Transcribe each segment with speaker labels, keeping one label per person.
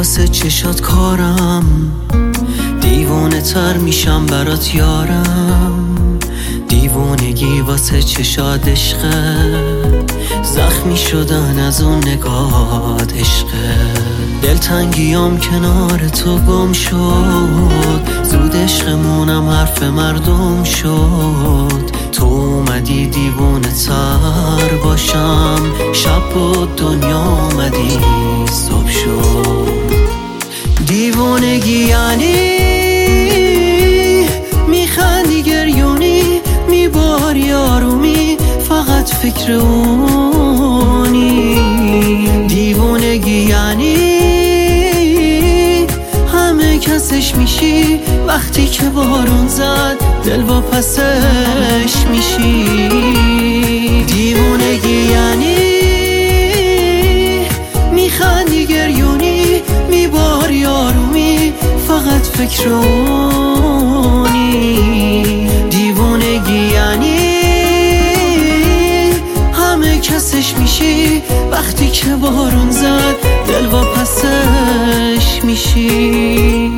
Speaker 1: واسه چشات کارم، دیوونه تر میشم برات یارم. دیوونگی واسه چشات عشقه، زخمی شدن از اون نگات عشقه. دلتنگیام کنار تو گم شد، زود عشقمونم حرف مردم شد. تو اومدی دیوونه تر باشم، شب و دنیا اومدی صبح شد. دیوونگی یعنی میخندی گریونی، میباری آرومی، فقط فکر اونی. دیوونگی یعنی همه کسش میشی، وقتی که بارون زد دل با پسش میشی. دیوونگی یعنی میخندی گریونی، میباری آرومی، فقط فکر اونی. دیوونگی یعنی همه کسش میشی، وقتی که بارون زد دل با پسش میشی.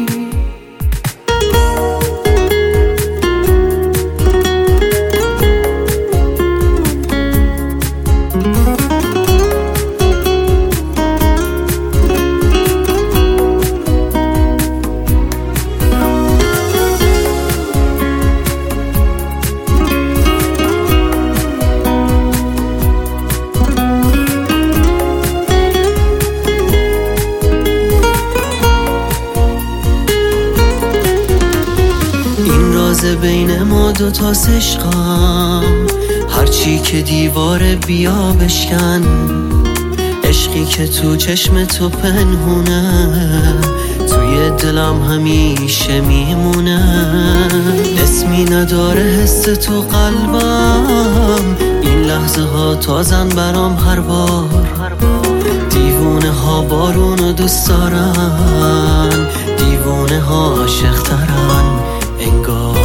Speaker 1: بین ما دوتا عشقم، هرچی که دیواره بیا بشکن. عشقی که تو چشم تو پنهونه، توی دلم همیشه میمونه. اسمی نداره حس تو قلبم، این لحظه ها تازن برام هر بار. دیوونه ها بارونو دوست دارن، دیوونه ها عاشق ترن انگار.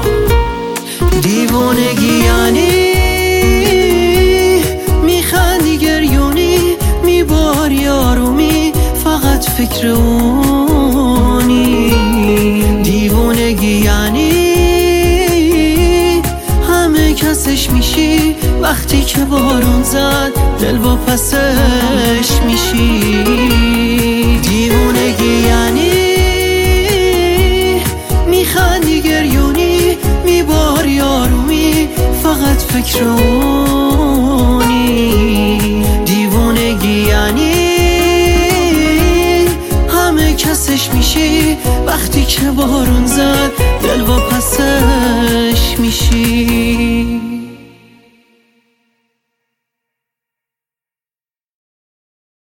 Speaker 1: دیوونگی یعنی میخندی گریونی، میباری آرومی، فقط فکر اونی. دیوونگی یعنی همه کسش میشی، وقتی که بارون زد دل با پسش میشی. دیوونگی یعنی میخندی گریونی، میباری آرومی، فقط فکر اونی. دیوونگی یعنی همه کسش میشی، وقتی که بارون